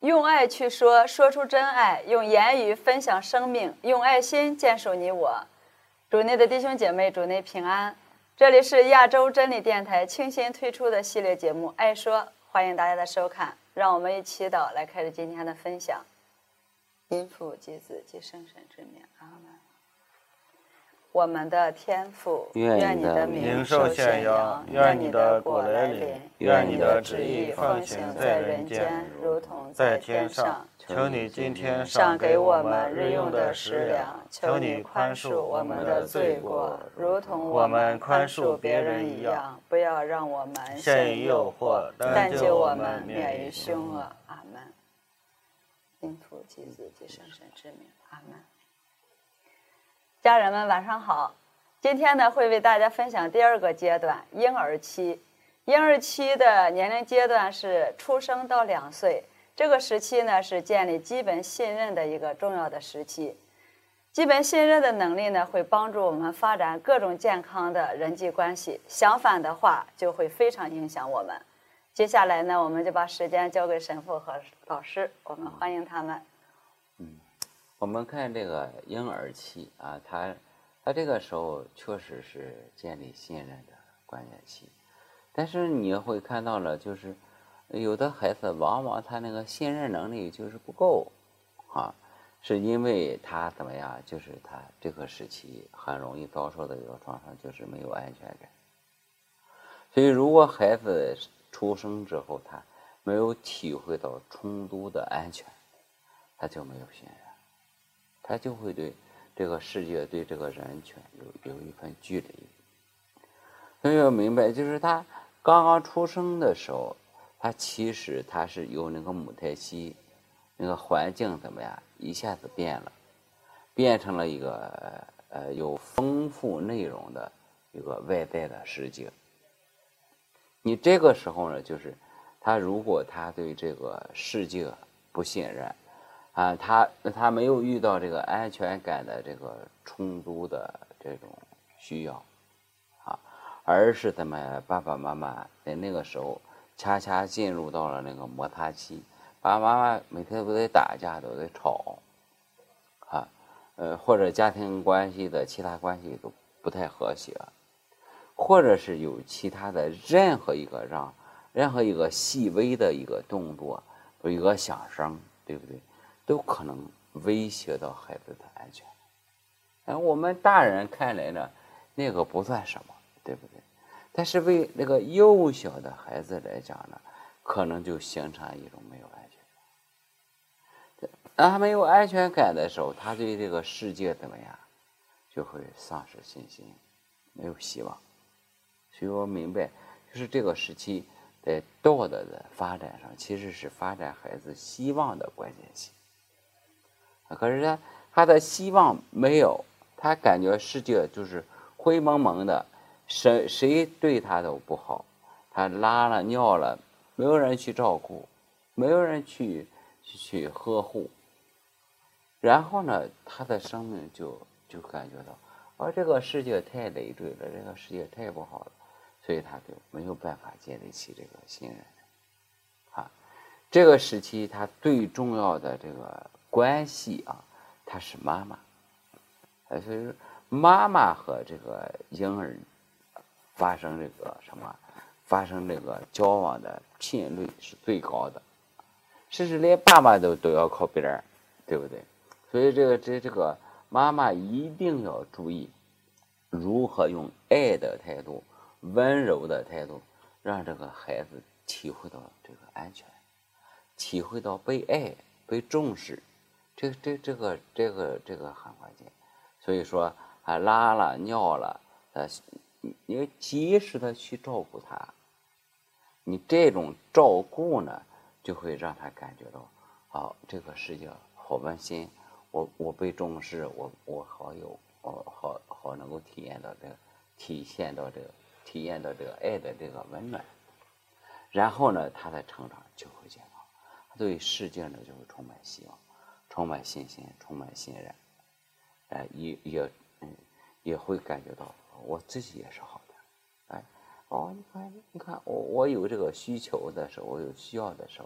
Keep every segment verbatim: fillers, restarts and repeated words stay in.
用爱去说，说出真爱；用言语分享生命，用爱心坚守你我。主内的弟兄姐妹，主内平安。这里是亚洲真理电台倾心推出的系列节目《爱说》，欢迎大家的收看。让我们一起祷来开始今天的分享。因父及子及圣神之名，阿门。我们的天父，愿你的名受显扬，愿你的国来临，愿你的旨意奉行在人间，如同在天上。 求你今天赏给我们日用的食粮，求你宽恕我们的罪过，如同我们宽恕别人一样，不要让我们陷于诱惑， 但救我们免于凶恶。阿门。因父及子及圣神之名，阿门。家人们晚上好，今天呢会为大家分享第二个阶段，婴儿期。婴儿期的年龄阶段是出生到两岁，这个时期呢是建立基本信任的一个重要的时期。基本信任的能力呢会帮助我们发展各种健康的人际关系，相反的话就会非常影响我们。接下来呢我们就把时间交给神父和老师，我们欢迎他们。 嗯，我们看这个婴儿期啊，他他这个时候确实是建立信任的关键期，但是你会看到了，就是有的孩子往往他那个信任能力就是不够啊，是因为他怎么样，就是他这个时期很容易遭受的一个状况就是没有安全感。所以如果孩子出生之后他没有体会到充足的安全，他就没有信任，他就会对这个世界对这个人权有有一份距离。所以要明白，就是他刚刚出生的时候，他其实他是有那个母胎期，那个环境怎么样，一下子变了，变成了一个呃有丰富内容的一个外在的世界。你这个时候呢，就是他如果他对这个世界不信任啊，他他没有遇到这个安全感的这个充足的这种需要啊，而是怎么爸爸妈妈在那个时候恰恰进入到了那个摩擦期，爸爸妈妈每天都在打架，都在吵啊，呃或者家庭关系的其他关系都不太和谐，或者是有其他的任何一个让任何一个细微的一个动作，有一个响声，对不对？都可能威胁到孩子的安全。而我们大人看来呢，那个不算什么，对不对？但是为那个幼小的孩子来讲呢，可能就形成一种没有安全感。当他没有安全感的时候，他对这个世界怎么样，就会丧失信心，没有希望。所以我明白，就是这个时期在道德的发展上，其实是发展孩子希望的关键期。可是呢，他的希望没有，他感觉世界就是灰蒙蒙的，谁谁对他都不好，他拉了尿了，没有人去照顾，没有人去去去呵护。然后呢，他的生命就就感觉到，哦，这个世界太累赘了，这个世界太不好了。所以他就没有办法建立起这个信任啊。这个时期他最重要的这个关系啊，他是妈妈。所以妈妈和这个婴儿发生这个什么，发生这个交往的频率是最高的，甚至连爸爸都都要靠别人，对不对？所以这个这这个妈妈一定要注意如何用爱的态度，温柔的态度，让这个孩子体会到这个安全，体会到被爱、被重视，这这这个这个这个很关键。所以说啊，拉了尿了，呃，你及时的去照顾他，你这种照顾呢，就会让他感觉到，啊，这个世界好温馨，我我被重视，我我好有，我好好能够体验到这个，体现到这个。体验到这个爱的这个温暖，然后呢，他的成长就会健康，他对世界呢就会充满希望，充满信心，充满信任，哎，也也嗯也会感觉到我自己也是好的，哎，哦，你看你看我我有这个需求的时候，我有需要的时候，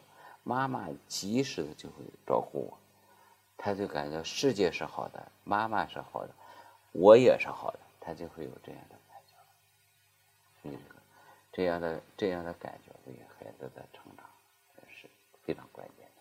妈妈及时的就会照顾我，他就感觉世界是好的，妈妈是好的，我也是好的，他就会有这样的感觉。所以这个这样的这样的感觉对孩子的成长是非常关键的。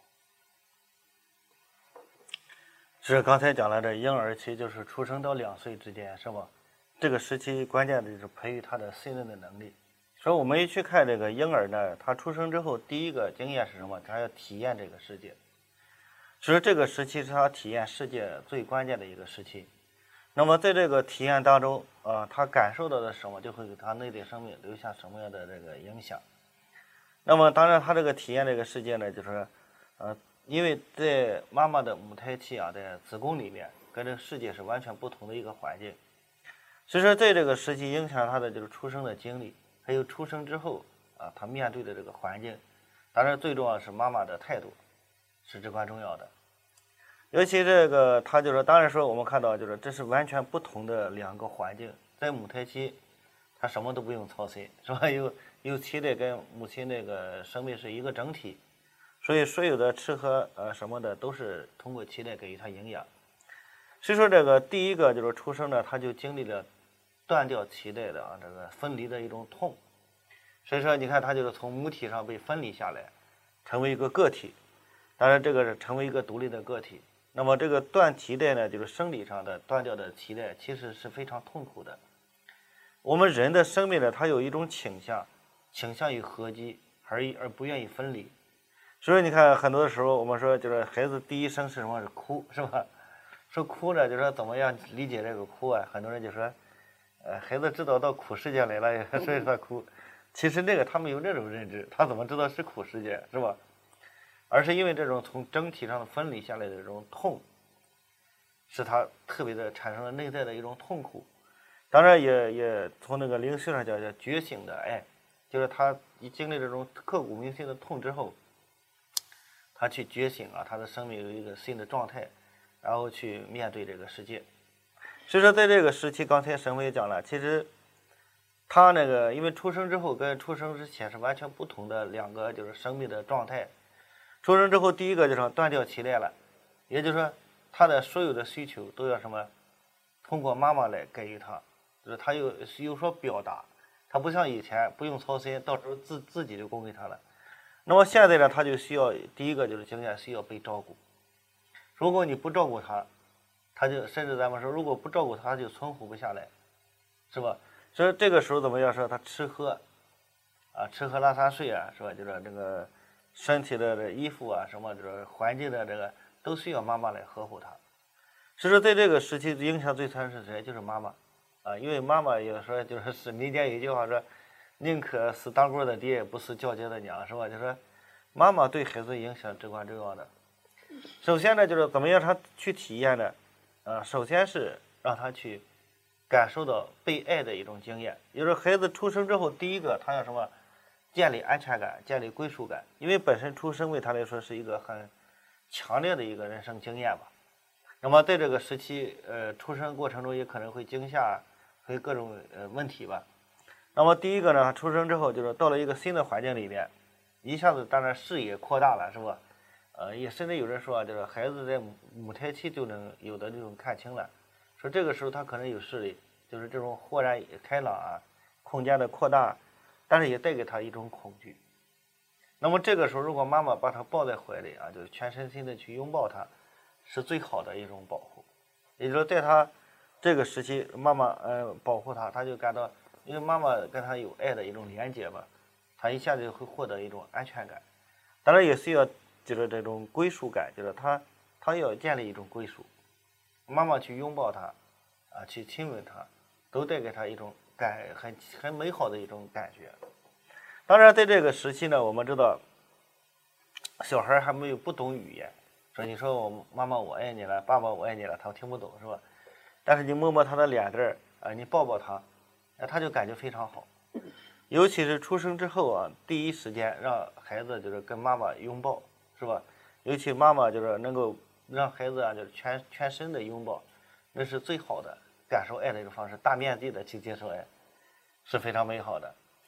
是刚才讲了，这婴儿期就是出生到两岁之间，是吧？这个时期关键的就是培育他的信任的能力。所以我们一去看这个婴儿呢，他出生之后第一个经验是什么？他要体验这个世界。所以这个时期是他体验世界最关键的一个时期。那么在这个体验当中，呃，他感受到的什么，就会给他内在生命留下什么样的这个影响。那么当然，他这个体验这个世界呢，就是，呃，因为在妈妈的母胎期啊，在子宫里面，跟这个世界是完全不同的一个环境。所以说，在这个时期影响他的就是出生的经历，还有出生之后啊，他面对的这个环境。当然，最重要是妈妈的态度，是至关重要的。尤其这个，他就是当然说，我们看到就是这是完全不同的两个环境。在母胎期，他什么都不用操心，是吧？有有脐带跟母亲那个生命是一个整体，所以所有的吃喝呃什么的都是通过脐带给予他营养。所以说，这个第一个就是出生呢，他就经历了断掉脐带的啊这个分离的一种痛。所以说，你看他就是从母体上被分离下来，成为一个个体。当然，这个是成为一个独立的个体。那么这个断脐带呢，就是生理上的断掉的脐带，其实是非常痛苦的。我们人的生命呢，它有一种倾向，倾向于合集，而而不愿意分离。所以你看，很多的时候我们说，就是孩子第一声是什么？是哭，是吧？说哭呢，就说怎么样理解这个哭啊？很多人就说，呃，孩子知道到苦世界来了，所以他哭。其实那个他没有这种认知，他怎么知道是苦世界，是吧？而是因为这种从整体上分离下来的这种痛，使他特别的产生了内在的一种痛苦。当然也也从那个灵性上讲叫觉醒的爱，就是他一经历这种刻骨铭心的痛之后，他去觉醒啊，他的生命有一个新的状态，然后去面对这个世界。所以说在这个时期，刚才沈伟讲了，其实他那个因为出生之后跟出生之前是完全不同的两个就是生命的状态。出生之后，第一个就是断掉脐带了，也就是说，他的所有的需求都要什么，通过妈妈来给予他，就是他有有所表达，他不像以前不用操心，到时候自自己就供给他了。那么现在呢，他就需要第一个就是经验需要被照顾。如果你不照顾他，他就甚至咱们说，如果不照顾他，他就存活不下来，是吧？所以这个时候怎么样说？他吃喝，啊，吃喝拉撒睡啊，是吧？就是这个。身体的这衣服啊，什么这个环境的这个都需要妈妈来呵护他。所以说，在这个时期影响最深是谁？就是妈妈啊，因为妈妈有时候就是是民间有一句话说，宁可死当官的爹，不死叫街的娘，是吧？就是说，妈妈对孩子影响至关重要的。首先呢，就是怎么样他去体验呢？啊，首先是让他去感受到被爱的一种经验。也就是孩子出生之后，第一个他要什么？建立安全感，建立归属感，因为本身出生为他来说是一个很强烈的一个人生经验吧。那么在这个时期，呃，出生过程中也可能会惊吓，会各种呃问题吧。那么第一个呢，出生之后就是到了一个新的环境里面，一下子当然视野扩大了，是吧？呃，也甚至有人说，就是孩子在母胎期就能有的这种看清了，说这个时候他可能有视力，就是这种豁然开朗啊，空间的扩大。但是也带给他一种恐惧。那么这个时候，如果妈妈把他抱在怀里啊，就是全身心的去拥抱他，是最好的一种保护。也就是说，在他这个时期，妈妈呃保护他，他就感到，因为妈妈跟他有爱的一种连接嘛，他一下子会获得一种安全感。当然也需要就是这种归属感，就是他他要建立一种归属。妈妈去拥抱他，啊，去亲吻他，都带给他一种。感很很美好的一种感觉。当然，在这个时期呢，我们知道，小孩还没有不懂语言，说你说我妈妈我爱你了，爸爸我爱你了，他听不懂是吧？但是你摸摸他的脸蛋儿啊，你抱抱他，他就感觉非常好。尤其是出生之后啊，第一时间让孩子就是跟妈妈拥抱，是吧？尤其妈妈就是能够让孩子啊，就是全全身的拥抱，那是最好的。感受爱的一种方式，大面积的去接受爱，是非常美好的。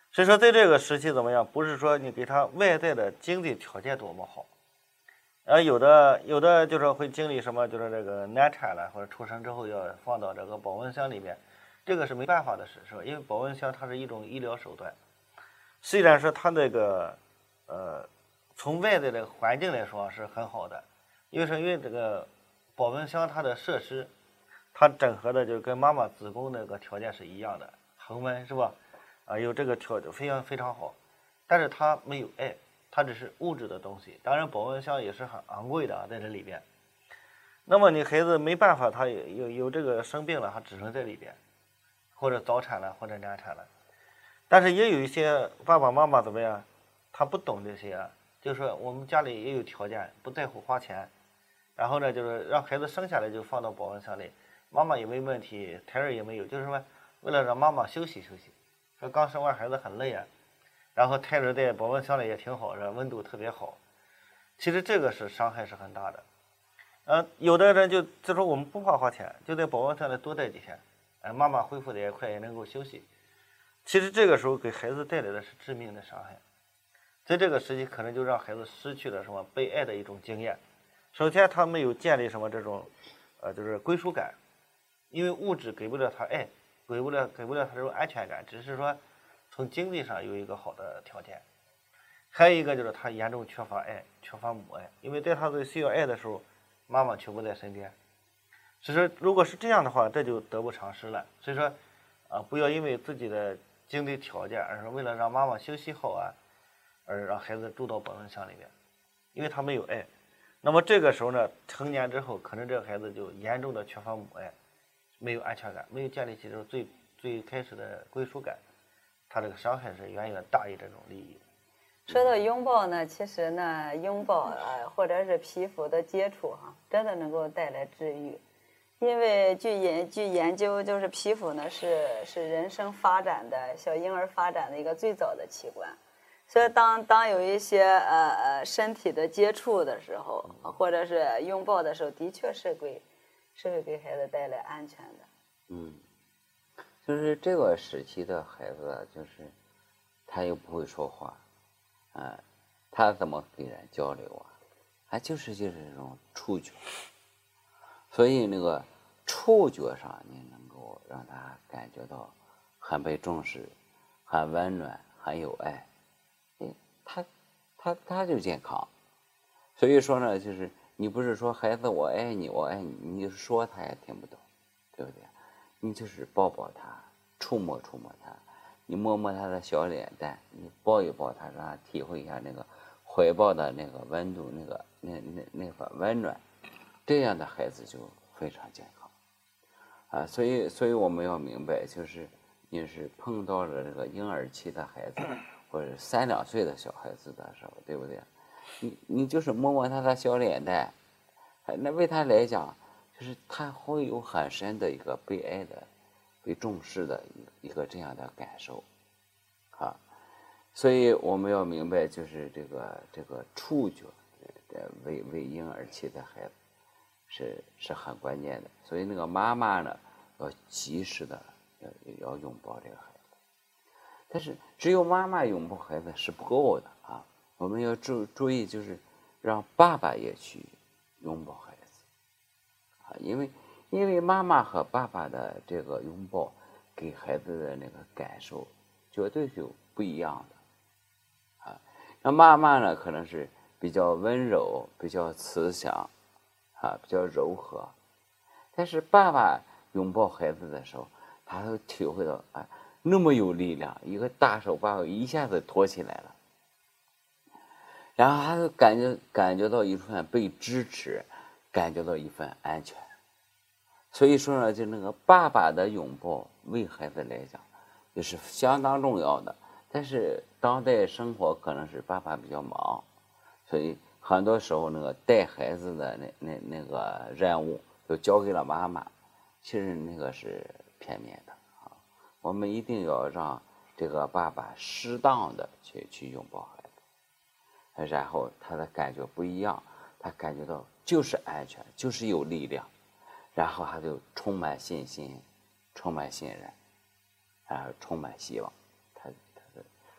所以说在这个时期怎么样？不是说你给他外在的经济条件多么好，而有的有的就是会经历什么，就是这个难产了或者出生之后要放到这个保温箱里面，这个是没办法的事，是吧？因为保温箱它是一种医疗手段，虽然说它这个呃从外在的环境来说是很好的，因为是因为这个保温箱它的设施，它整合的就跟妈妈子宫那个条件是一样的，恒温是吧？啊，有这个条件非常非常好，但是它没有爱，它只是物质的东西。当然，保温箱也是很昂贵的啊，在这里边。那么你孩子没办法，他有有有这个生病了，他只能在里边，或者早产了，或者难产了。但是也有一些爸爸妈妈怎么样，他不懂这些，就是说我们家里也有条件，不在乎花钱，然后呢，就是让孩子生下来就放到保温箱里，妈妈也没问题，胎儿也没有，就是说为了让妈妈休息休息。说刚生完孩子很累啊，然后胎儿在保温箱里也挺好，是温度特别好。其实这个是伤害是很大的。呃，有的人就就说我们不怕花钱，就在保温箱里多待几天，哎，妈妈恢复的也快，也能够休息。其实这个时候给孩子带来的是致命的伤害，在这个时期可能就让孩子失去了什么被爱的一种经验。首先他没有建立什么这种，呃，就是归属感，因为物质给不了他爱。给不了给不了他这种安全感，只是说从经济上有一个好的条件，还有一个就是他严重缺乏爱，缺乏母爱，因为在他最需要爱的时候，妈妈却不在身边。所以说，如果是这样的话，这就得不偿失了。所以说，啊，不要因为自己的经济条件，而是为了让妈妈休息好啊，而让孩子住到保温箱里面，因为他没有爱。那么这个时候呢，成年之后，可能这个孩子就严重的缺乏母爱。没有安全感，没有建立起这种最最开始的归属感，他这个伤害是远远大于这种利益。 说到拥抱呢，其实呢，拥抱呃或者是皮肤的接触哈，真的能够带来治愈。因为据研据研究，就是皮肤呢是是人生发展的小婴儿发展的一个最早的器官，所以当当有一些呃呃身体的接触的时候，或者是拥抱的时候，的确是给。是会给孩子带来安全的。 嗯，就是这个时期的孩子，就是他又不会说话，啊，他怎么跟人交流啊？他就是就是这种触觉，所以那个触觉上你能够让他感觉到很被重视，很温暖，很有爱，他他他就健康。所以说呢，就是。你不是说孩子我爱你我爱你，你就说他也听不懂，对不对？你就是抱抱他，触摸触摸他，你摸摸他的小脸蛋，你抱一抱他，让他体会一下那个怀抱的那个温度，那个那那那份温暖，这样的孩子就非常健康啊。所以所以我们要明白，就是你是碰到了这个婴儿期的孩子，或者三两岁的小孩子的时候，对不对？你你就是摸摸他的小脸蛋，那为他来讲，就是他会有很深的一个被爱的、被重视的一个一个这样的感受，啊，所以我们要明白，就是这个这个触觉，呃，为为婴儿期的孩子是是很关键的。所以那个妈妈呢，要及时的要要拥抱这个孩子，但是只有妈妈拥抱孩子是不够的啊。我们要注注意，就是让爸爸也去拥抱孩子，啊，因为因为妈妈和爸爸的这个拥抱，给孩子的那个感受，绝对是不一样的，啊，那妈妈呢可能是比较温柔、比较慈祥，啊，比较柔和，但是爸爸拥抱孩子的时候，他会体会到，哎，那么有力量，一个大手把我一下子托起来了。然后他就感觉感觉到一份被支持，感觉到一份安全。所以说呢，就那个爸爸的拥抱，为孩子来讲，也是相当重要的。但是当代生活可能是爸爸比较忙，所以很多时候那个带孩子的那那那个任务就交给了妈妈，其实那个是片面的啊。我们一定要让这个爸爸适当的去去拥抱孩子。然后他的感觉不一样，他感觉到就是安全，就是有力量，然后他就充满信心，充满信任，然后充满希望。他他的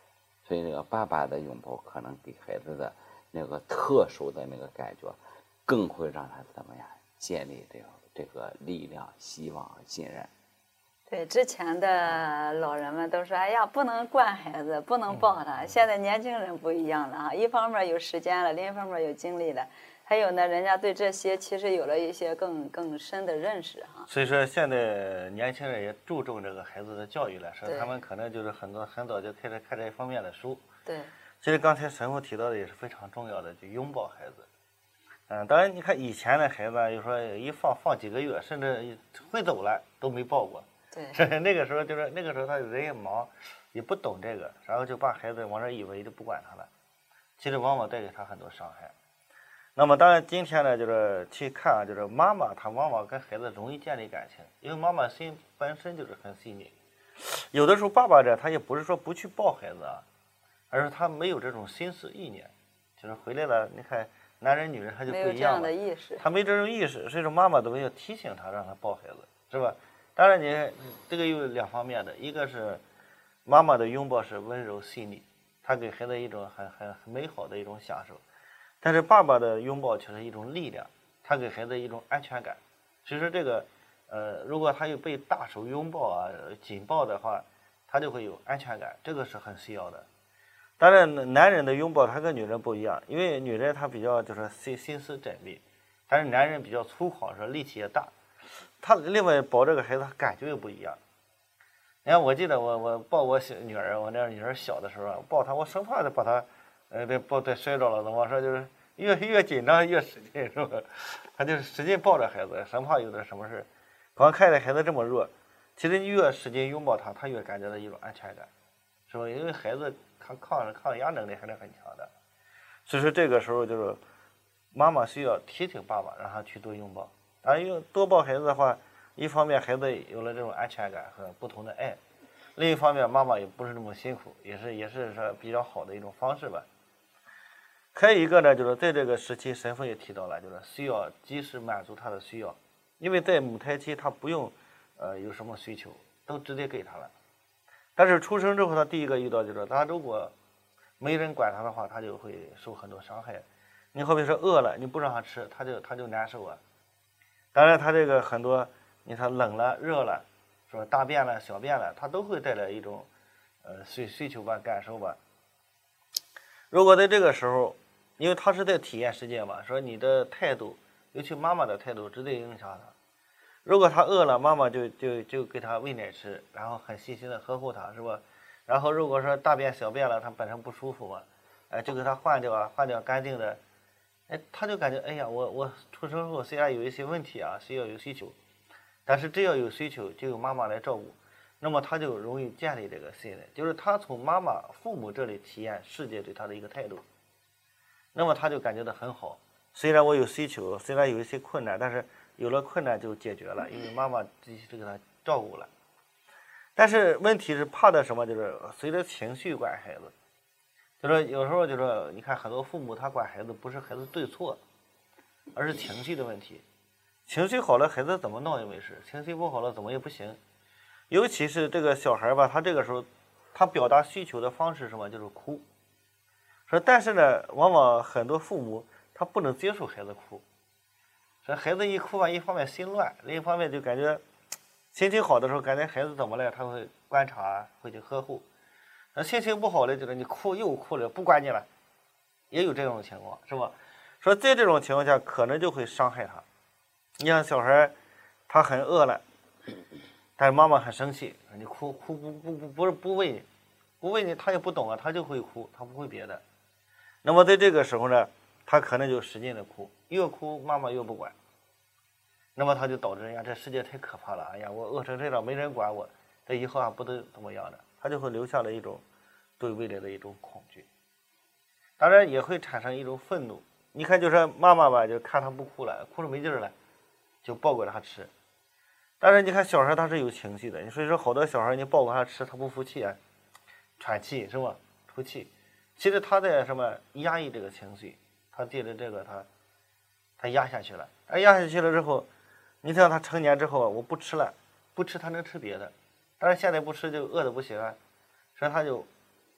所以那个爸爸的拥抱可能给孩子的那个特殊的那个感觉，更会让他怎么样建立这个这个力量、希望和信任。 对，之前的老人们都说，哎呀，不能惯孩子，不能抱他。现在年轻人不一样了啊，一方面有时间了，另一方面有精力了，还有呢，人家对这些其实有了一些更更深的认识哈。 所以说，现在年轻人也注重这个孩子的教育了，说对他们可能就是很多很早就开始看这方面的书。 对， 其实刚才神父提到的也是非常重要的，就拥抱孩子。嗯，当然你看以前的孩子啊，有时候一放放几个月，甚至会走了都没抱过。 对， 那个时候就是那个时候他人也忙，也不懂这个，然后就把孩子往这以为就不管他了，其实往往带给他很多伤害。那么当然今天呢，就是去看啊，就是妈妈她往往跟孩子容易建立感情，因为妈妈心本身就是很细腻。有的时候爸爸这他也不是说不去抱孩子啊，而是他没有这种心思意念，就是回来了，你看男人女人他就不一样了， 没有这样的意识， 他没这种意识，所以说妈妈都要提醒他，让他抱孩子，是吧？当然你这个有两方面的，一个是妈妈的拥抱是温柔细腻，他给孩子一种很很很美好的一种享受，但是爸爸的拥抱却是一种力量，他给孩子一种安全感。所以说这个呃，如果他有被大手拥抱啊紧抱的话，他就会有安全感，这个是很需要的。当然男人的拥抱他跟女人不一样，因为女人她比较就是心心思缜密，但是男人比较粗犷，说力气也大，他另外抱这个孩子感觉也不一样。你看我记得我我抱我小女儿，我那女儿小的时候抱她，我生怕的把她呃这抱再摔着了，怎么说就是越越紧张越使劲，是吧？他就是使劲抱着孩子，生怕有点什么事。光看着孩子这么弱，其实你越使劲拥抱他，他越感觉到一种安全感，是吧？因为孩子他抗抗压能力还是很强的，所以说这个时候就是妈妈需要提醒爸爸，让他去多拥抱。当然，用多抱孩子的话，一方面孩子有了这种安全感和不同的爱，另一方面妈妈也不是那么辛苦，也是也是说比较好的一种方式吧。还有一个呢，就是在这个时期，神父也提到了，就是需要及时满足他的需要，因为在母胎期他不用呃有什么需求，都直接给他了。但是出生之后，他第一个遇到就是，他如果没人管他的话，他就会受很多伤害。你好比说饿了，你不让他吃，他就他就难受啊。当然，他这个很多，你看冷了、热了，说大便了、小便了，他都会带来一种呃需需求吧、感受吧。如果在这个时候，因为他是在体验世界嘛，说你的态度，尤其妈妈的态度，直接影响他。如果他饿了，妈妈就就就给他喂奶吃，然后很细心的呵护他，是吧？然后如果说大便小便了，他本身不舒服嘛，哎，就给他换掉啊，换掉干净的。哎，他就感觉，哎呀，我我出生后虽然有一些问题啊，需要有需求，但是只要有需求，就有妈妈来照顾，那么他就容易建立这个信任，就是他从妈妈、父母这里体验世界对他的一个态度，那么他就感觉到很好。虽然我有需求，虽然有一些困难，但是有了困难就解决了，因为妈妈继续给他照顾了。但是问题是怕的什么？就是随着情绪管孩子。就是有时候就是你看很多父母他管孩子不是孩子对错，而是情绪的问题。情绪好了，孩子怎么闹也没事；情绪不好了，怎么也不行。尤其是这个小孩吧，他这个时候他表达需求的方式是什么？就是哭。说但是呢，往往很多父母他不能接受孩子哭。说孩子一哭吧，一方面心乱，另一方面就感觉心情好的时候，感觉孩子怎么了，他会观察，会去呵护。那心情不好的就是你哭又哭了，不管你了，也有这种情况，是吧？说在这种情况下，可能就会伤害他。你像小孩，他很饿了，但是妈妈很生气，你哭哭不不不不是不喂你，不喂你他也不懂啊，他就会哭，他不会别的。那么在这个时候呢，他可能就使劲的哭，越哭妈妈越不管，那么他就导致人家这世界太可怕了，哎呀，我饿成这样没人管我，这以后啊不都怎么样的。他就会留下了一种对未来的一种恐惧，当然也会产生一种愤怒。你看，就说妈妈吧，就看他不哭了，哭着没劲儿了，就抱过来他吃。但是你看小孩他是有情绪的，所以说好多小孩你抱过他吃，他不服气啊，喘气是吧？吐气，其实他在什么压抑这个情绪，他借着这个他他压下去了，他压下去了之后，你像他成年之后，我不吃了，不吃他能吃别的。但是现在不吃就饿的不行啊，所以他就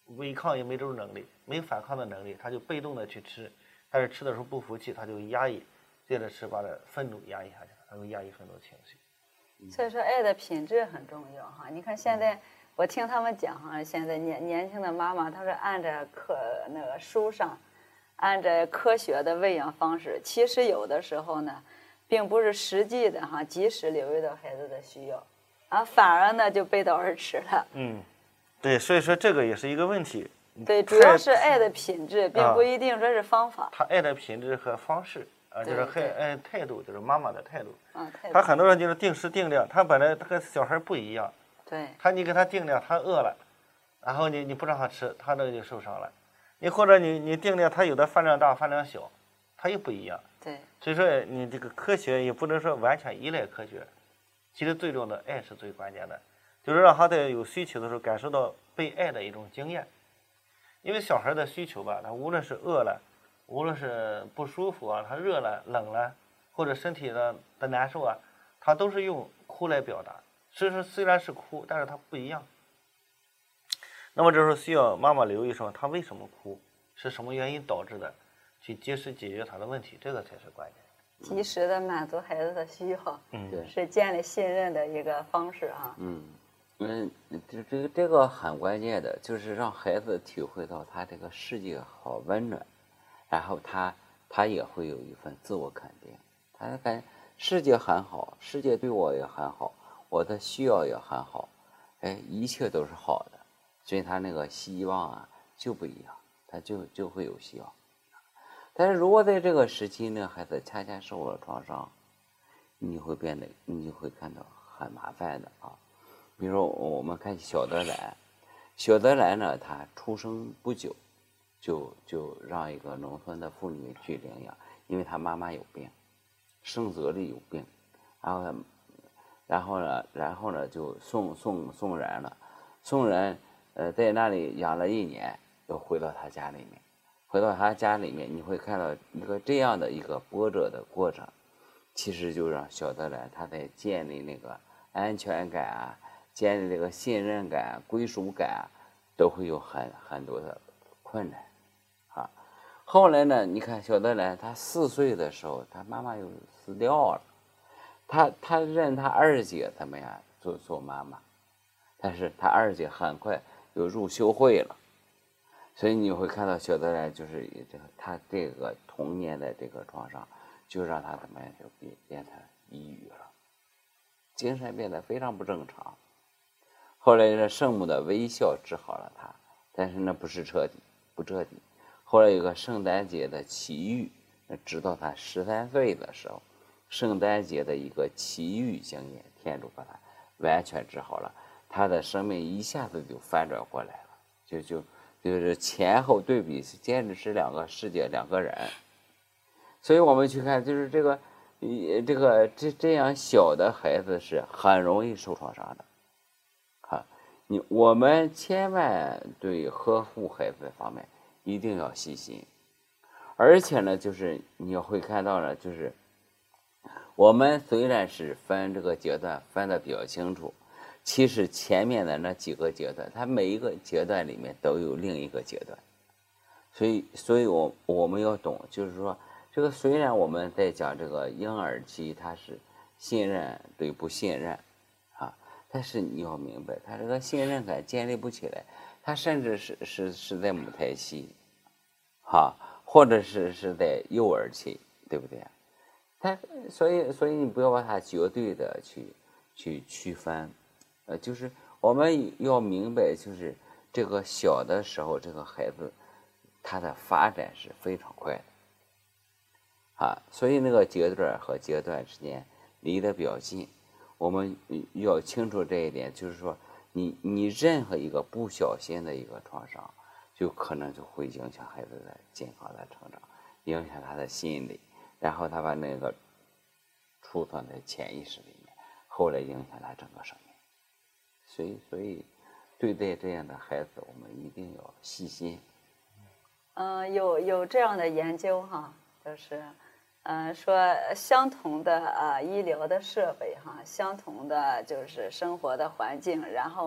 违抗也没这种能力，没反抗的能力，他就被动的去吃，但是吃的时候不服气，他就压抑，接着吃把的愤怒压抑下去，他会压抑很多情绪。 所以说爱的品质很重要哈。你看现在我听他们讲哈，现在年年轻的妈妈，她是按照课那个书上，按照科学的喂养方式，其实有的时候呢，并不是实际的哈，及时留意到孩子的需要，啊，反而呢就背道而驰了。 嗯，对，所以说这个也是一个问题。 对，主要是爱的品质，并不一定说是方法。 他爱的品质和方式。啊，就是很嗯态度，就是妈妈的态度。 嗯，态度。 他很多人就是定时定量，他本来他和小孩不一样。 对。 他你给他定量，他饿了，然后你你不让他吃，他这个就受伤了。你或者你你定量，他有的饭量大，饭量小，他又不一样。 对。 所以说你这个科学也不能说完全依赖科学，其实最重要的爱是最关键的，就是让他在有需求的时候感受到被爱的一种经验。因为小孩的需求吧，他无论是饿了。无论是不舒服啊，他热了、冷了，或者身体的的难受啊，他都是用哭来表达。所以说虽然是哭，但是他不一样。那么这时候需要妈妈留意说他为什么哭，是什么原因导致的，去及时解决他的问题，这个才是关键。 及时的满足孩子的需要， 嗯， 对， 是建立信任的一个方式啊。 嗯嗯，这这个这个很关键的，就是让孩子体会到他这个世界好温暖。然后他他也会有一份自我肯定，他感世界很好，世界对我也很好，我的需要也很好，哎，一切都是好的，所以他那个希望啊就不一样，他就就会有希望。但是如果在这个时期呢，孩子恰恰受了创伤，你会变得你会看到很麻烦的啊。比如说我们看小德兰，小德兰呢，他出生不久。就就让一个农村的妇女去领养，因为她妈妈有病，生殖力有病，然后，然后呢，然后呢就送送送人了，送人，呃，在那里养了一年，又回到他家里面，回到他家里面，你会看到一个这样的一个波折的过程，其实就让小德兰他在建立那个安全感啊，建立这个信任感、归属感啊，都会有很很多的困难。后来呢？你看小德兰，他四岁的时候，他妈妈又死掉了，他他认他二姐怎么样做做妈妈，但是他二姐很快又入修会了，所以你会看到小德兰就是这个他这个童年的这个创伤，就让他怎么样就变变成抑郁了，精神变得非常不正常。后来呢，圣母的微笑治好了他，但是那不是彻底，不彻底。后来有个圣诞节的奇遇，直到他十三岁的时候，圣诞节的一个奇遇经验，天主把他完全治好了，他的生命一下子就翻转过来了，就就就是前后对比，简直是两个世界两个人。所以我们去看，就是这个，这个这这样小的孩子是很容易受创伤的，啊，你我们千万对呵护孩子方面。一定要细心，而且呢，就是你会看到呢，就是我们虽然是分这个阶段分的比较清楚，其实前面的那几个阶段，它每一个阶段里面都有另一个阶段，所以，所以我我们要懂，就是说，这个虽然我们在讲这个婴儿期，它是信任对不信任啊，但是你要明白，他这个信任感建立不起来。他甚至是是是在母胎期，哈，或者是是在幼儿期，对不对？他所以所以你不要把它绝对的去去区分，呃，就是我们要明白，就是这个小的时候，这个孩子他的发展是非常快的，啊，所以那个阶段和阶段之间离得比较近，我们要清楚这一点，就是说。你你任何一个不小心的一个创伤，就可能就会影响孩子的健康的成长，影响他的心理，然后他把那个储存在潜意识里面，后来影响他整个生命。所以，所以对待这样的孩子，我们一定要细心。 嗯、呃，有有这样的研究哈，就是。嗯、呃，说相同的呃医疗的设备哈，相同的就是生活的环境，然后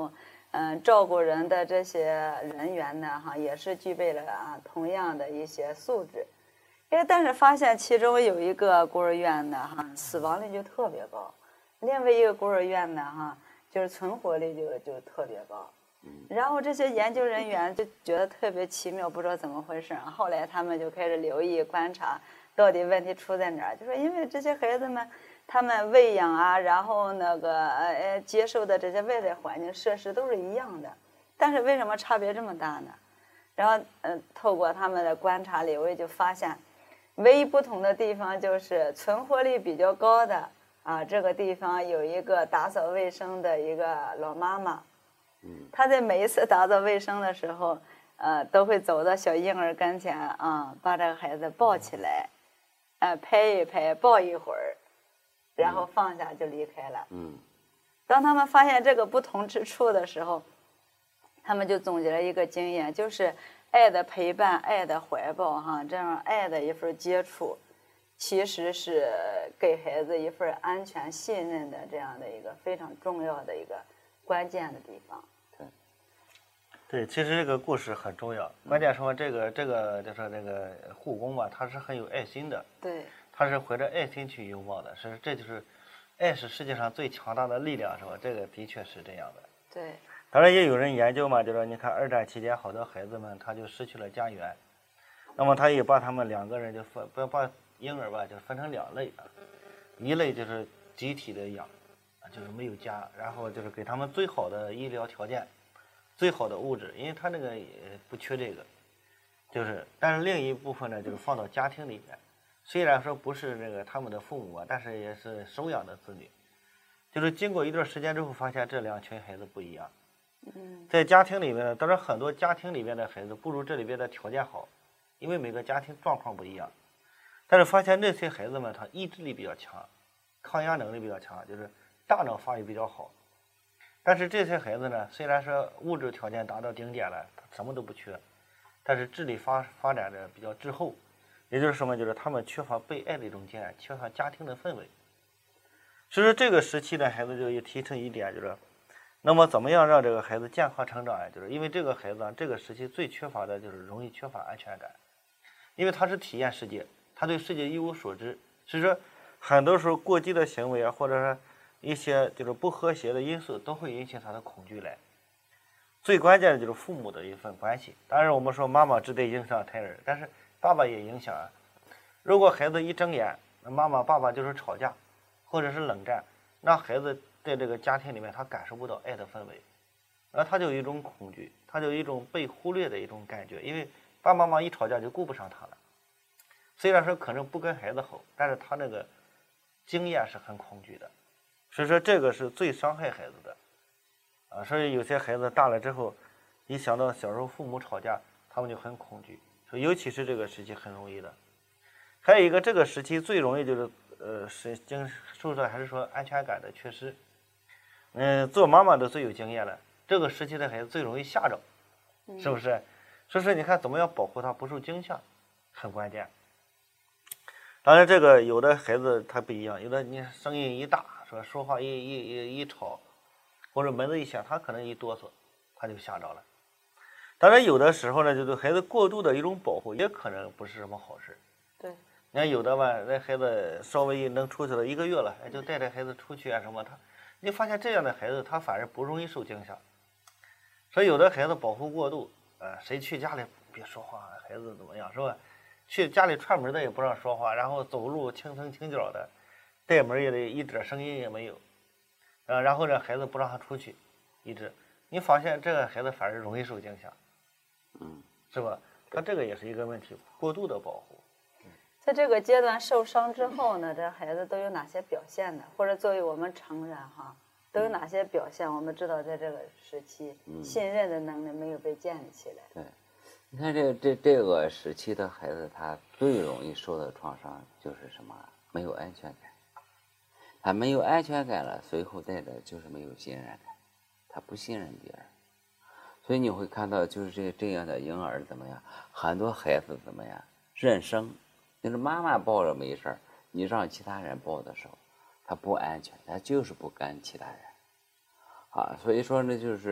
嗯，照顾人的这些人员呢，哈，也是具备了啊同样的一些素质。因为但是发现其中有一个孤儿院呢，哈，死亡率就特别高；另外一个孤儿院呢，哈，就是存活率就就特别高。然后这些研究人员就觉得特别奇妙，不知道怎么回事。后来他们就开始留意观察，到底问题出在哪儿？就说因为这些孩子们，他们喂养啊，然后那个呃接受的这些外在环境设施都是一样的，但是为什么差别这么大呢？然后呃，透过他们的观察留意，就发现，唯一不同的地方就是存活率比较高的啊，这个地方有一个打扫卫生的一个老妈妈。他在每一次打扫卫生的时候，呃，都会走到小婴儿跟前啊，把这个孩子抱起来，呃，拍一拍，抱一会儿，然后放下就离开了。 嗯， 当他们发现这个不同之处的时候，他们就总结了一个经验，就是爱的陪伴、爱的怀抱，哈，这样爱的一份接触，其实是给孩子一份安全、信任的这样的一个非常重要的一个关键的地方。 对，其实这个故事很重要。关键说这个这个就说这个护工吧，他是很有爱心的。 对， 他是怀着爱心去拥抱的，是这就是爱是世界上最强大的力量，是吧？这个的确是这样的。 对。 当然也有人研究嘛，就说你看二战期间好多孩子们他就失去了家园，那么他也把他们两个人就分不把婴儿吧就分成两类啊，一类就是集体的养，就是没有家，然后就是给他们最好的医疗条件。最好的物质，因为他那个也不缺这个，就是，但是另一部分呢，就是放到家庭里面，虽然说不是那个他们的父母啊，但是也是收养的子女，就是经过一段时间之后，发现这两群孩子不一样。 嗯， 在家庭里面呢，当然很多家庭里面的孩子不如这里边的条件好，因为每个家庭状况不一样，但是发现那些孩子们他意志力比较强，抗压能力比较强，就是大脑发育比较好。但是这些孩子呢，虽然说物质条件达到顶点了，他什么都不缺，但是智力发发展的比较滞后，也就是什么，就是他们缺乏被爱的一种经验，缺乏家庭的氛围。所以说这个时期的孩子就也提出一点，就是那么怎么样让这个孩子健康成长呀？就是因为这个孩子啊，这个时期最缺乏的就是容易缺乏安全感，因为他是体验世界，他对世界一无所知，所以说很多时候过激的行为啊，或者说一些就是不和谐的因素都会引起他的恐惧来。最关键的就是父母的一份关系。当然我们说妈妈只得影响胎儿，但是爸爸也影响啊。如果孩子一睁眼，妈妈爸爸就是吵架，或者是冷战，那孩子在这个家庭里面他感受不到爱的氛围，然后他就有一种恐惧，他就有一种被忽略的一种感觉，因为爸爸妈妈一吵架就顾不上他了。虽然说可能不跟孩子吼，但是他那个经验是很恐惧的。所以说这个是最伤害孩子的，啊，所以有些孩子大了之后，一想到小时候父母吵架，他们就很恐惧，所以尤其是这个时期很容易的。还有一个这个时期最容易就是呃是经受到还是说安全感的缺失。嗯、呃，做妈妈的最有经验了，这个时期的孩子最容易吓着，是不是？所以说你看怎么样保护他不受惊吓，很关键。当然这个有的孩子他不一样，有的你声音一大，说说话一一一一吵，或者门子一响，他可能一哆嗦，他就吓着了。当然有的时候呢，就对孩子过度的一种保护，也可能不是什么好事。 对， 你看有的吧，那孩子稍微能出去了一个月了，哎，就带着孩子出去啊什么，他你发现这样的孩子他反而不容易受惊吓。所以有的孩子保护过度，呃，谁去家里别说话，孩子怎么样是吧？去家里串门的也不让说话，然后走路轻声轻脚的，带门也得一点声音也没有，呃，然后这孩子不让他出去，一直，你发现这个孩子反而容易受惊吓， 嗯， 是吧？他这个也是一个问题，过度的保护。 在这个阶段受伤之后呢，这孩子都有哪些表现呢？或者作为我们成人哈，都有哪些表现？我们知道在这个时期，信任的能力没有被建立起来。 对。你看这这这个时期的孩子，他最容易受到创伤就是什么？没有安全感。他没有安全感了，随后带的就是没有信任感，他不信任别人。所以你会看到，就是这这样的婴儿怎么样？很多孩子怎么样？认生，就是妈妈抱着没事儿，你让其他人抱的时候，他不安全，他就是不跟其他人。啊，所以说呢，就是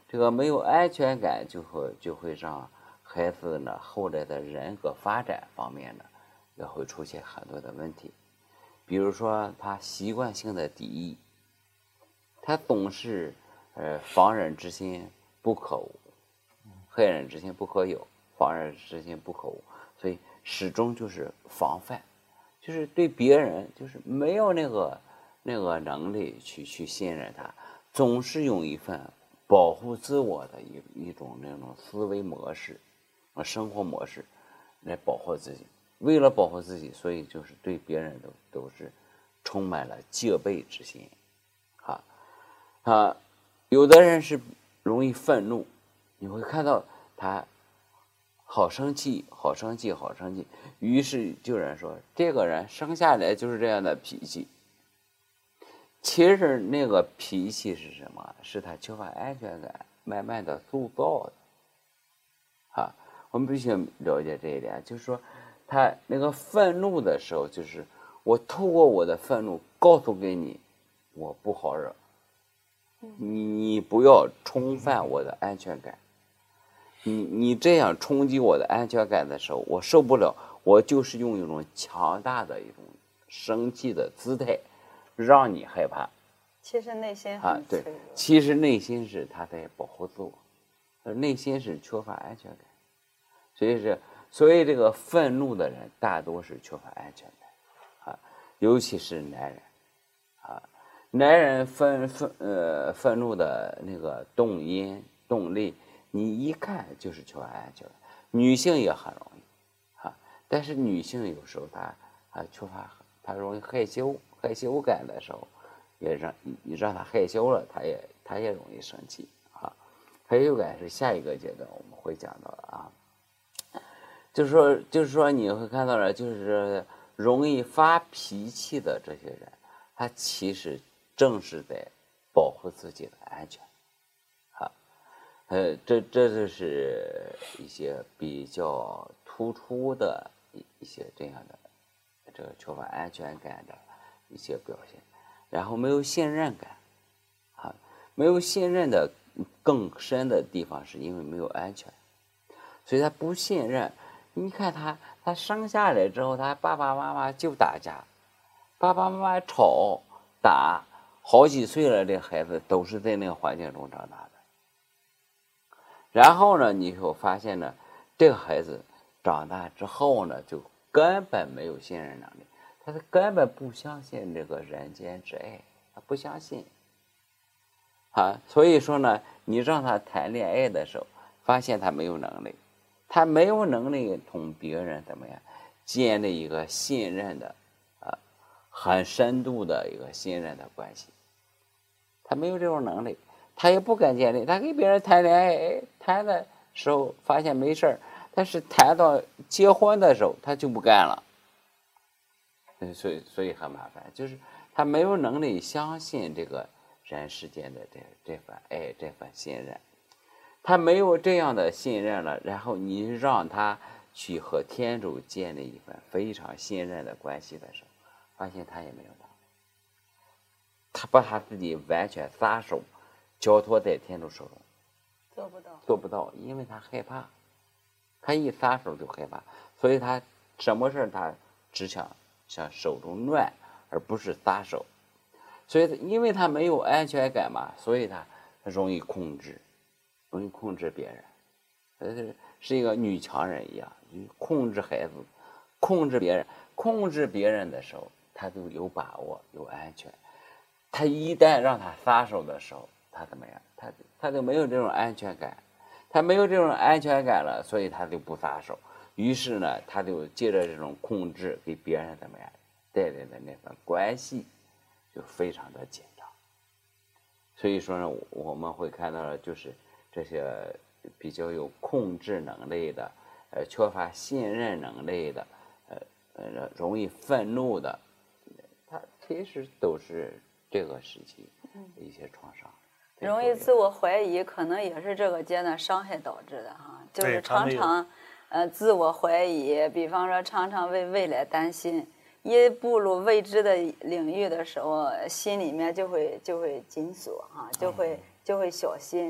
这个没有安全感就会就会让孩子呢后来的人格发展方面呢也会出现很多的问题。比如说他习惯性的敌意，他总是呃防人之心不可无，害人之心不可有，防人之心不可无，所以始终就是防范，就是对别人就是没有那个那个能力去去信任他，总是用一份保护自我的一一种那种思维模式生活模式来保护自己。为了保护自己，所以就是对别人都都是充满了戒备之心啊啊！有的人是容易愤怒，你会看到他好生气好生气好生气，于是就有人说这个人生下来就是这样的脾气。其实那个脾气是什么？是他缺乏安全感慢慢的塑造的啊！我们必须了解这一点，就是说他那个愤怒的时候，就是我透过我的愤怒告诉给你我不好惹，你你不要冲犯我的安全感，你你这样冲击我的安全感的时候，我受不了，我就是用一种强大的一种生气的姿态让你害怕。 其实内心啊，对，其实内心是他在保护自我，内心是缺乏安全感，所以是所以这个愤怒的人大多是缺乏安全感啊，尤其是男人啊，男人愤愤呃愤怒的那个动因动力，你一看就是缺乏安全感。女性也很容易啊，但是女性有时候她啊缺乏，她容易害羞，害羞感的时候，也让你让她害羞了，她也她也容易生气啊。害羞感是下一个阶段我们会讲到的啊。就是说，就是说，你会看到了，就是容易发脾气的这些人，他其实正是在保护自己的安全，啊，呃，这这就是一些比较突出的一一些这样的这个缺乏安全感的一些表现，然后没有信任感，啊，没有信任的更深的地方是因为没有安全，所以他不信任。你看他，他生下来之后，他爸爸妈妈就打架，爸爸妈妈吵打，好几岁了，这孩子都是在那个环境中长大的。然后呢，你会发现呢，这个孩子长大之后呢，就根本没有信任能力，他是根本不相信这个人间之爱，他不相信。啊，所以说呢，你让他谈恋爱的时候，发现他没有能力。他没有能力同别人怎么样建立一个信任的啊很深度的一个信任的关系，他没有这种能力，他也不敢建立。他跟别人谈恋爱，谈的时候发现没事儿，但是谈到结婚的时候他就不干了，所以所以很麻烦，就是他没有能力相信这个人世间的这这份爱，这份信任。他没有这样的信任了，然后你让他去和天主建立一份非常信任的关系的时候，发现他也没有能力，他把他自己完全撒手交托在天主手中， 做不到， 做不到，因为他害怕，他一撒手就害怕，所以他什么事他只想想手中乱，而不是撒手，所以因为他没有安全感嘛，所以他容易控制。容易控制别人，呃，是一个女强人一样，控制孩子，控制别人，控制别人的时候，他就有把握，有安全。他一旦让他撒手的时候，他怎么样？他他就没有这种安全感，他没有这种安全感了，所以他就不撒手。于是呢，他就借着这种控制，给别人怎么样带来的那份关系，就非常的紧张。所以说呢，我们会看到的就是。这些比较有控制能力的，呃，缺乏信任能力的，呃呃，容易愤怒的，他其实都是这个时期的一些创伤。 容易自我怀疑，可能也是这个阶段伤害导致的哈，就是常常呃自我怀疑，比方说常常为未来担心，一步入未知的领域的时候，心里面就会就会紧锁哈，就会就会小心。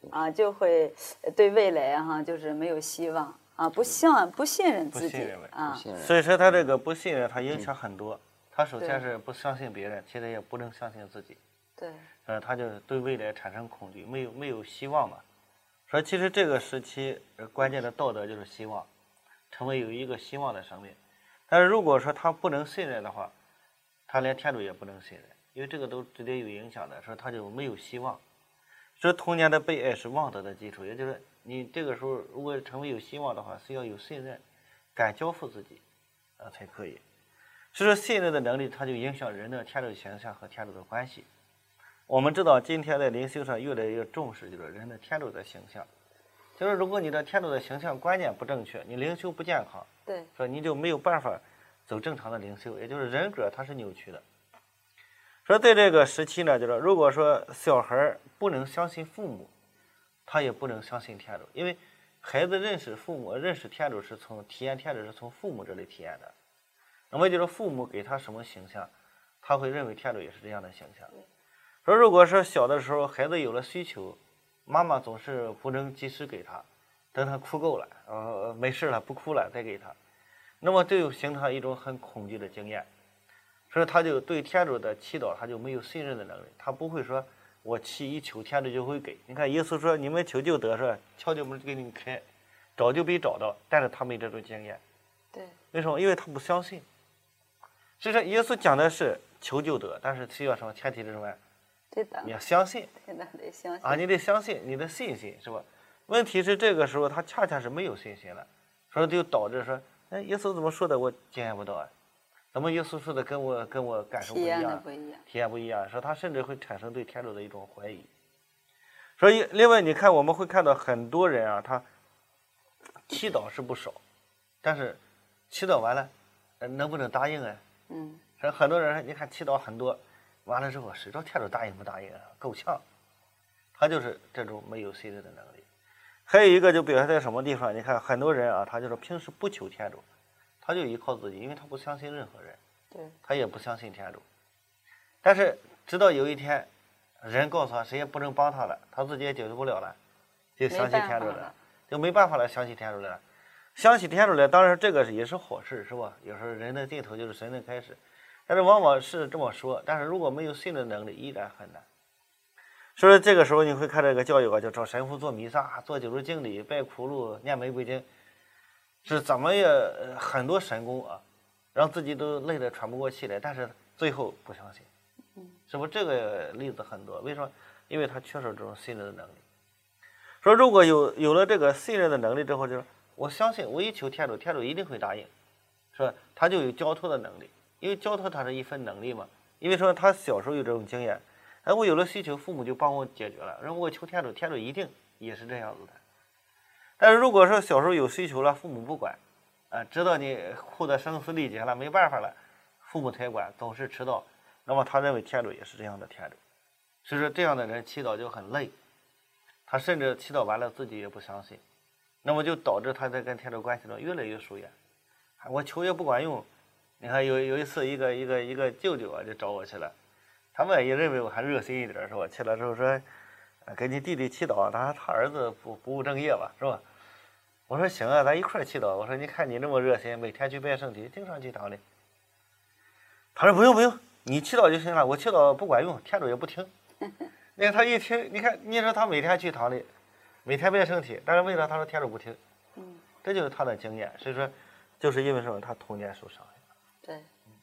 啊，就会对未来哈、啊、就是没有希望啊，不信不信任自己啊。 所以说他这个不信任，他影响很多。他首先是不相信别人，其实也不能相信自己。 对。 呃，他就对未来产生恐惧，没有没有希望嘛。说其实这个时期关键的道德就是希望，成为有一个希望的生命。但是如果说他不能信任的话，他连天主也不能信任，因为这个都直接有影响的，说他就没有希望。说童年的被爱是望德的基础，也就是你这个时候如果成为有希望的话，是要有信任，敢交付自己啊才可以。所以说信任的能力，它就影响人的天主形象和天主的关系。我们知道今天在灵修上越来越重视就是人的天主的形象，就是如果你的天主的形象观念不正确，你灵修不健康， 对， 说你就没有办法走正常的灵修，也就是人格它是扭曲的。说在这个时期呢，就是如果说小孩不能相信父母，他也不能相信天主，因为孩子认识父母、认识天主是从体验天主是从父母这里体验的。那么就是父母给他什么形象，他会认为天主也是这样的形象。说如果说小的时候孩子有了需求，妈妈总是不能及时给他，等他哭够了，呃，没事了不哭了再给他，那么就形成一种很恐惧的经验。所以他就对天主的祈祷他就没有信任的能力，他不会说我祈一求天主就会给。你看耶稣说你们求就得，说敲就门给你开，找就被找到，但是他没这种经验。 对， 为什么？因为他不相信。所以说耶稣讲的是求就得，但是需要什么？前提是什么？ 对的， 你要相信。 对的，得相信啊，你得相信，你的信心是吧？问题是这个时候他恰恰是没有信心了，所以就导致说，哎，耶稣怎么说的我经验不到啊？怎么耶稣说的跟我跟我感受不一样？体验不一样， 体验不一样，说他甚至会产生对天主的一种怀疑。所以另外你看我们会看到很多人啊，他祈祷是不少，但是祈祷完了，能不能答应啊？ 嗯， 说很多人你看祈祷很多，完了之后谁知道天主答应不答应啊？够呛，他就是这种没有信任的能力。还有一个就表现在什么地方？你看很多人啊，他就是平时不求天主，他就依靠自己，因为他不相信任何人， 对， 他也不相信天主。但是直到有一天，人告诉他谁也不能帮他了，他自己也解决不了了，就相信天主了，就没办法了，相信天主了。相信天主了，当然这个也是好事，是吧？有时候人的尽头就是神的开始，但是往往是这么说，但是如果没有信的能力，依然很难。所以这个时候你会看这个教育啊，就找神父做弥撒、做九日敬礼、拜苦路、念玫瑰经，是怎么也很多神功啊，让自己都累得喘不过气来，但是最后不相信，是不是？这个例子很多，为什么？因为他缺少这种信任的能力。说如果有有了这个信任的能力之后，就是我相信，我一求天主，天主一定会答应，是吧？他就有交托的能力，因为交托它是一份能力嘛。因为说他小时候有这种经验，哎，我有了需求，父母就帮我解决了，然后我求天主，天主一定也是这样子的。但是如果说小时候有需求了，父母不管，啊，直到你哭得声嘶力竭了，没办法了，父母才管，总是迟到，那么他认为天主也是这样的天主，所以说这样的人祈祷就很累，他甚至祈祷完了自己也不相信，那么就导致他在跟天主关系中越来越疏远。我求也不管用，你看有有一次一个一个一个舅舅啊就找我去了，他们也认为我还热心一点，是吧？去了之后说，给你弟弟祈祷，他他儿子不不务正业吧，是吧？我说行啊，咱一块儿祈祷。我说你看你那么热心，每天去拜圣体，经常去堂里。他说不用不用，你祈祷就行了，我祈祷不管用，天主也不听。你看他一听，你看你说他每天去堂里，每天拜圣体，但是为啥他说天主不听？ 嗯， 这就是他的经验。所以说，就是因为什么？他童年受伤害。 对。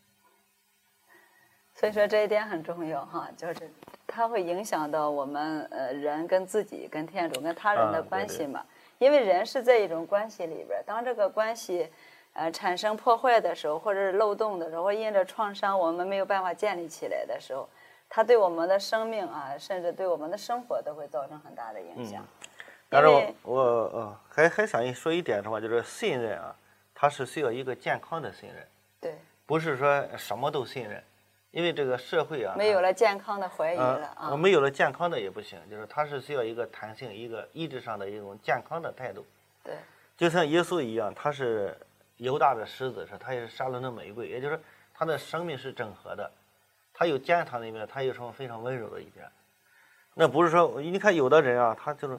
所以说这一点很重要哈，就是它会影响到我们呃人跟自己、跟天主、跟他人的关系嘛。 啊、 因为人是在一种关系里边，当这个关系呃产生破坏的时候，或者是漏洞的时候，或因着创伤我们没有办法建立起来的时候，它对我们的生命啊，甚至对我们的生活都会造成很大的影响。 嗯、但是我我呃还还想说一点什么，就是信任啊，它是需要一个健康的信任， 对， 不是说什么都信任。因为这个社会啊， 没有了健康的怀疑了啊， 我、呃、没有了健康的也不行，就是它是需要一个弹性、一个意志上的一种健康的态度。 对， 就像耶稣一样，他是犹大的狮子，是他也是沙仑的玫瑰，也就是他的生命是整合的，他有坚强的一面，他有什么非常温柔的一面。那不是说你看有的人啊，他就是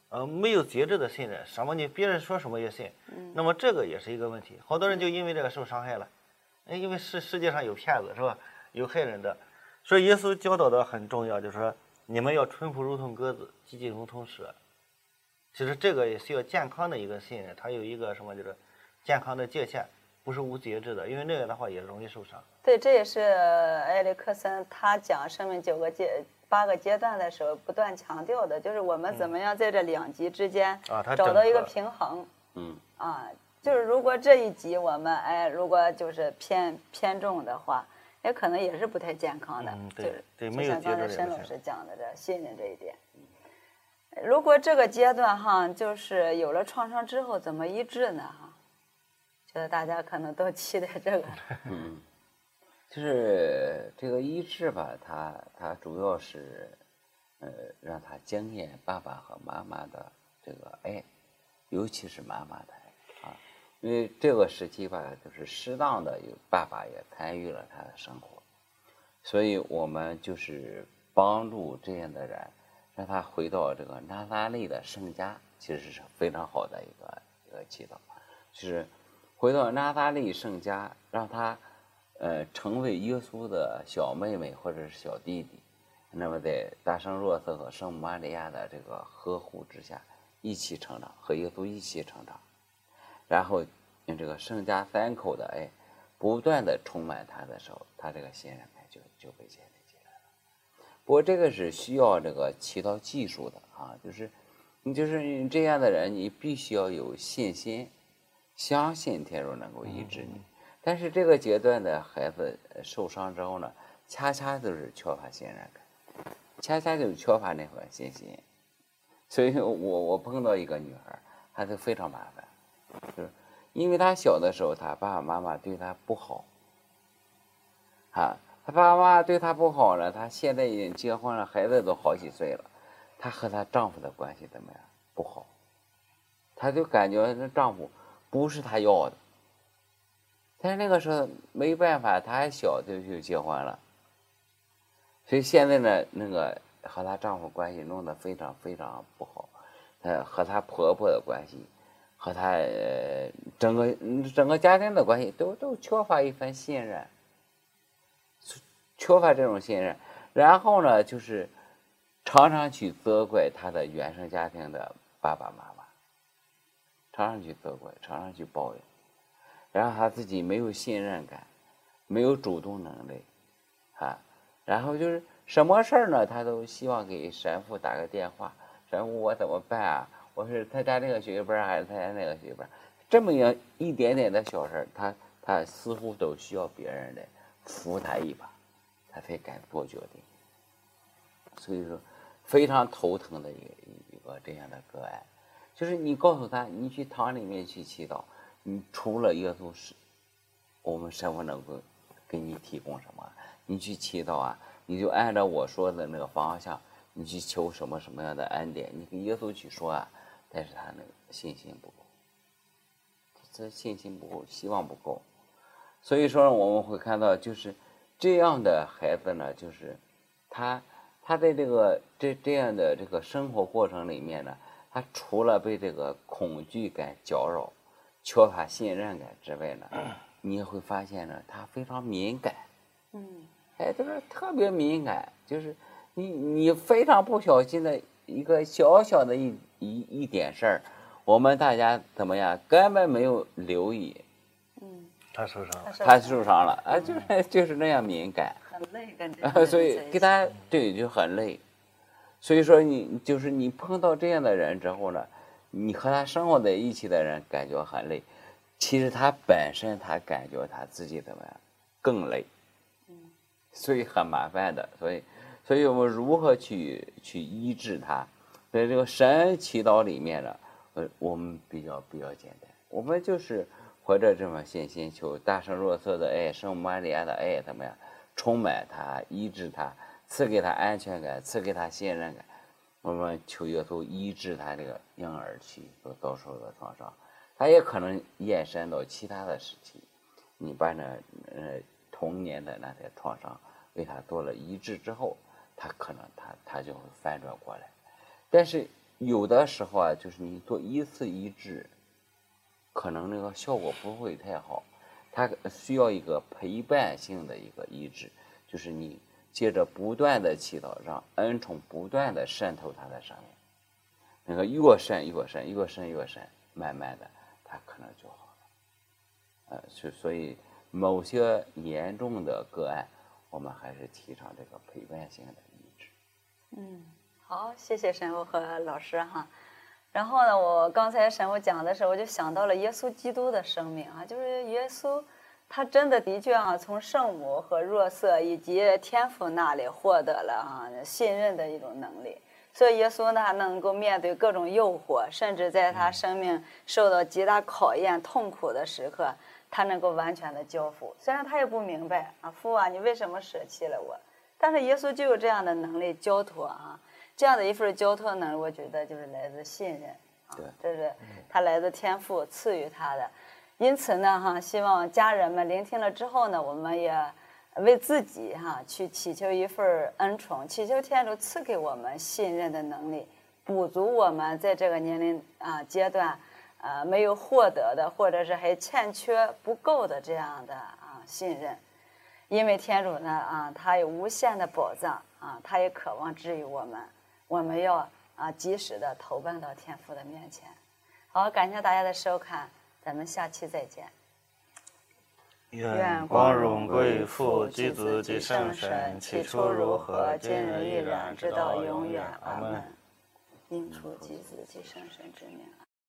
呃，没有节制的信任，什么你别人说什么也信， 嗯， 那么这个也是一个问题。好多人就因为这个受伤害了，因为世世界上有骗子是吧？有害人的，所以耶稣教导的很重要，就是说你们要淳朴如同鸽子，积极如同蛇。其实这个也需要健康的一个信任，它有一个什么就是健康的界限，不是无节制的，因为那个的话也容易受伤。 对，这也是埃里克森他讲生命九个阶八个阶段的时候不断强调的，就是我们怎么样在这两极之间啊，它找到一个平衡。 嗯啊，就是如果这一集我们哎，如果就是偏偏重的话，也可能也是不太健康的。 嗯，对就是对， 就没有像刚才申节制也不行。 老师讲的这信任这一点。如果这个阶段哈，就是有了创伤之后怎么医治呢？哈，觉得大家可能都期待这个。 嗯，就是这个医治吧，它它主要是，呃，让他经验爸爸和妈妈的这个爱，尤其是妈妈的爱啊，因为这个时期吧，就是适当的有爸爸也参与了他的生活，所以我们就是帮助这样的人。让他回到这个拿撒勒的圣家，其实是非常好的一个一个祈祷，就是回到拿撒勒圣家，让他呃成为耶稣的小妹妹或者是小弟弟，那么在大圣若瑟和圣母玛利亚的这个呵护之下，一起成长，和耶稣一起成长，然后用这个圣家三口的爱不断的充满他的时候，他这个信任感就就被建立。不过这个是需要这个祈祷技术的啊，就是你就是这样的人，你必须要有信心，相信天主能够医治你。但是这个阶段的孩子受伤之后呢，恰恰都是缺乏信任感，恰恰就是缺乏那份信心。所以我我碰到一个女孩，她就非常麻烦，就是因为她小的时候，她爸爸妈妈对她不好，啊。他爸妈对她不好了，她现在已经结婚了，孩子都好几岁了，她和她丈夫的关系怎么样？不好，她就感觉那丈夫不是她要的。但是那个时候没办法，她还小就就结婚了，所以现在呢，那个和她丈夫关系弄得非常非常不好，呃，和她婆婆的关系，和她呃整个整个家庭的关系都都缺乏一份信任。缺乏这种信任，然后呢，就是常常去责怪他的原生家庭的爸爸妈妈，常常去责怪，常常去抱怨，然后他自己没有信任感，没有主动能力，啊，然后就是什么事儿呢，他都希望给神父打个电话，神父我怎么办啊？我是他家那个学班还是他家那个学班？这么样一点点的小事，他他似乎都需要别人来扶他一把。他才敢做决定，所以说非常头疼的一个一个这样的个案，就是你告诉他，你去堂里面去祈祷，你除了耶稣是，我们神父能够给你提供什么？你去祈祷啊，你就按照我说的那个方向，你去求什么什么样的恩典，你跟耶稣去说啊，但是他那个信心不够，这信心不够，希望不够，所以说我们会看到就是。这样的孩子呢，就是他他在这个这这样的这个生活过程里面呢，他除了被这个恐惧感搅扰、缺乏信任感之外呢，你也会发现呢，他非常敏感， 嗯， 哎，就是特别敏感，就是你你非常不小心的一个小小的一一一点事儿，我们大家怎么样，根本没有留意。 他受伤了， 他受伤了啊，就是就是那样敏感， 很累，跟这个所以给他对就很累。所以说你就是你碰到这样的人之后呢，你和他生活在一起的人感觉很累，其实他本身他感觉他自己怎么样更累，所以很麻烦的。所以，所以我们如何去去医治他？在这个神祈祷里面呢，呃，我们比较比较简单，我们就是。怀着这么信心，求大圣若瑟的爱、圣母玛利亚的爱怎么样充满他、医治他、赐给他安全感、赐给他信任感。我们求耶稣医治他这个婴儿期所遭受的创伤，他也可能延伸到其他的时期。你把那呃童年的那些创伤为他做了医治之后，他可能他他就会翻转过来。但是有的时候啊，就是你做一次医治，可能那个效果不会太好，它需要一个陪伴性的一个医治，就是你接着不断的祈祷，让恩宠不断的渗透它的上面，那个越渗越渗，越渗越渗，慢慢的它可能就好了。呃，所所以某些严重的个案，我们还是提倡这个陪伴性的医治。 嗯，好，谢谢神父和老师哈。然后呢，我刚才神父讲的时候，我就想到了耶稣基督的生命啊，就是耶稣，他真的的确啊，从圣母和若瑟以及天父那里获得了啊信任的一种能力。所以耶稣呢，能够面对各种诱惑，甚至在他生命受到极大考验、痛苦的时刻，他能够完全的交付。虽然他也不明白啊，父啊，你为什么舍弃了我？但是耶稣就有这样的能力交托啊。这样的一份交托呢，我觉得就是来自信任啊，这是他来自天父赐予他的。因此呢，哈，希望家人们聆听了之后呢，我们也为自己哈去祈求一份恩宠，祈求天主赐给我们信任的能力，补足我们在这个年龄啊阶段呃没有获得的，或者是还欠缺不够的这样的啊信任。因为天主呢啊，他有无限的宝藏啊，他也渴望治愈我们。我们要啊及时的投奔到天父的面前。好，感谢大家的收看，咱们下期再见。 愿光荣归于父、及子、及圣神，起初如何，今日亦然，直到永远。阿门。 应出及子、及圣神之名。